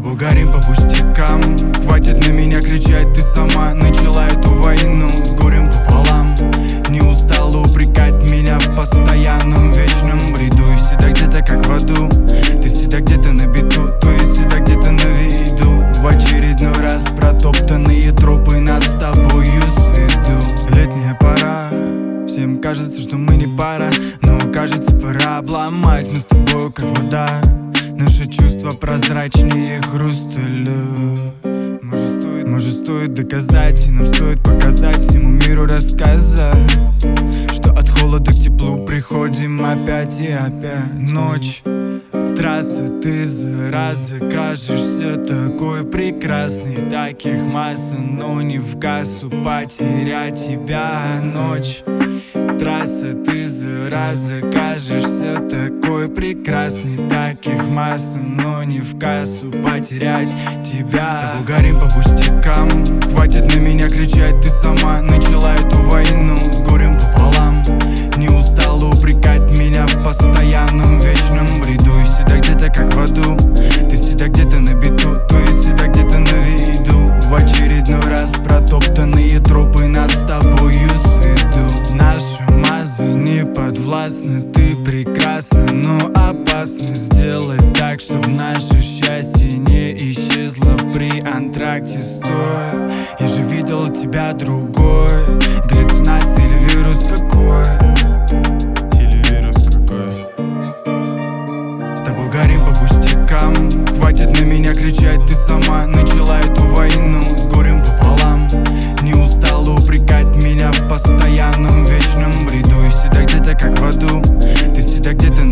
тобой горим по пустякам. Хватит на меня кричать, ты сама начала эту войну с горем пополам. Не устала упрекать меня в постоянном вечном бреду. И всегда где-то как в аду, ты всегда где-то на беду, то есть всегда где-то на виду. В очередной раз протоптанные тропы нас с тобою сведут. Летняя пора, всем кажется, что мы не пара, но кажется, пора обломать. Мы с тобой как вода, наши чувства прозрачнее хрусталя. Может стоит доказать, и нам стоит показать всему миру, рассказать, что от холода к теплу приходим опять и опять. Ночь, трасса, ты зараза, кажешься такой прекрасный. Таких масса, но не в кассу потерять тебя. Ночь, трасса, ты зараза, кажешься такой прекрасный. Таких масса, но не в кассу потерять тебя. С тобой горим по пустякам. Хватит на меня кричать, ты сама начала эту войну с горем пополам. Не устала упрекать меня в постоянном вечном бреду. И всегда где-то как в аду, ты всегда где-то на беду, то есть всегда где-то на виду. В очередной раз протоптанные тропы нас с тобою сведут. Наша маза не подвластна, ты прекрасна, но опасно сделать так, чтобы наше счастье не исчезло при антракте стоя. Я же видел тебя другой, галлюцинация или вирус какой? С тобой горим по пустякам. Хватит на меня кричать, ты сама начала эту войну с горем пополам. Не устала упрекать меня в постоянном вечном бреду. И всегда где-то как в аду, ты всегда где-то